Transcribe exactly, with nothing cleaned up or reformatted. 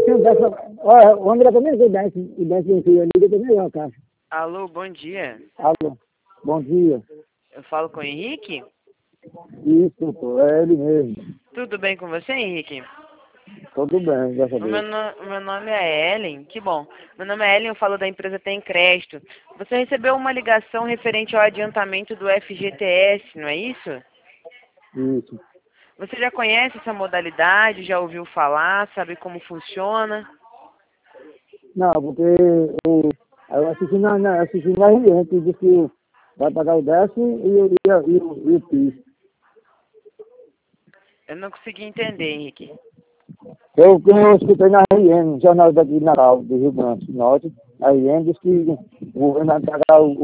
Sim, dessa... Olha, o André também que desce, e desce em fio, liga também, ó, caixa. Alô, bom dia. Alô, bom dia. Eu falo com o Henrique? Isso, pô, é ele mesmo. Tudo bem com você, Henrique? Tudo bem, graças a O meu, Deus. no- o meu nome é Ellen. Que bom. Meu nome é Ellen, eu falo da empresa Tem Crédito. Você recebeu uma ligação referente ao adiantamento do F G T S, não é isso? Isso. Você já conhece essa modalidade? Já ouviu falar? Sabe como funciona? Não, porque eu, eu assisti na, na, assisti na R N, que disse que vai pagar o décimo e, o- e, o- e, o- e o PIS. Eu não consegui entender, Henrique. Eu, eu escutei na R N, no jornal daqui de Natal, do Rio Grande do Norte, a R N disse que o governo vai pagar o,